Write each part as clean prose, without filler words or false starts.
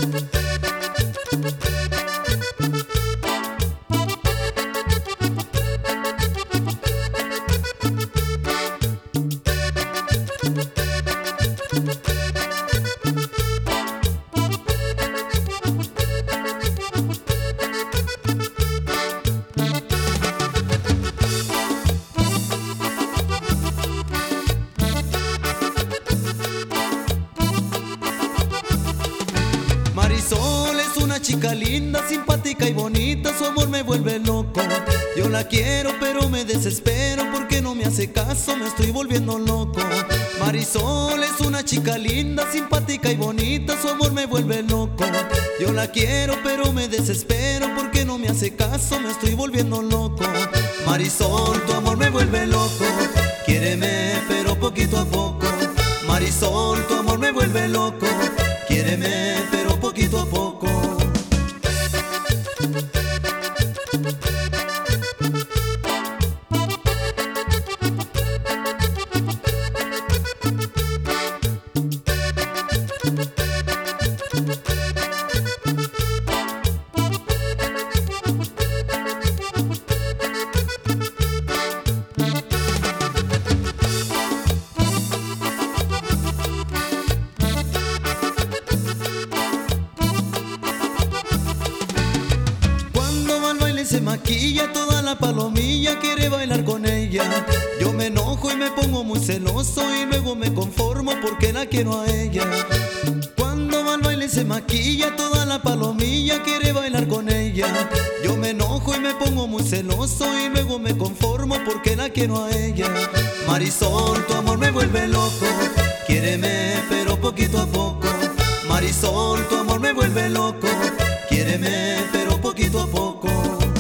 Marisol es una chica linda, simpática y bonita, su amor me vuelve loco. Yo la quiero pero me desespero porque no me hace caso, me estoy volviendo loco. Marisol es una chica linda, simpática y bonita, su amor me vuelve loco. Yo la quiero pero me desespero porque no me hace caso, me estoy volviendo loco. Marisol, tu amor me vuelve loco, quiéreme pero poquito a poco. Marisol, tu amor me vuelve loco, quiéreme pero poquito a poco. Se maquilla toda la palomilla, quiere bailar con ella. Yo me enojo y me pongo muy celoso y luego me conformo porque la quiero a ella. Cuando va al baile se maquilla toda la palomilla, quiere bailar con ella. Yo me enojo y me pongo muy celoso y luego me conformo porque la quiero a ella. Marisol, tu amor me vuelve loco, quiéreme pero poquito a poco. Marisol, tu amor me vuelve loco, quiéreme pero poquito a poco.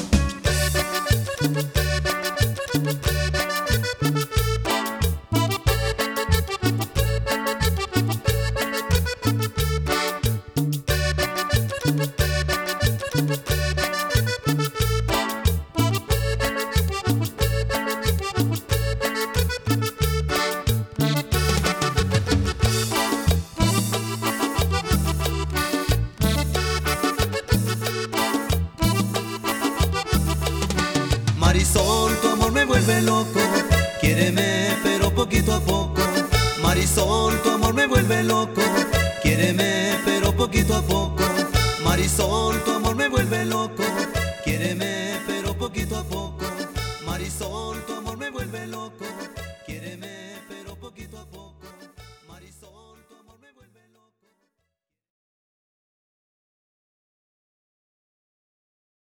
Marisol, tu amor me vuelve loco, quiéreme pero poquito a poco. Marisol, tu amor me vuelve loco, quiéreme pero poquito a poco. Marisol, tu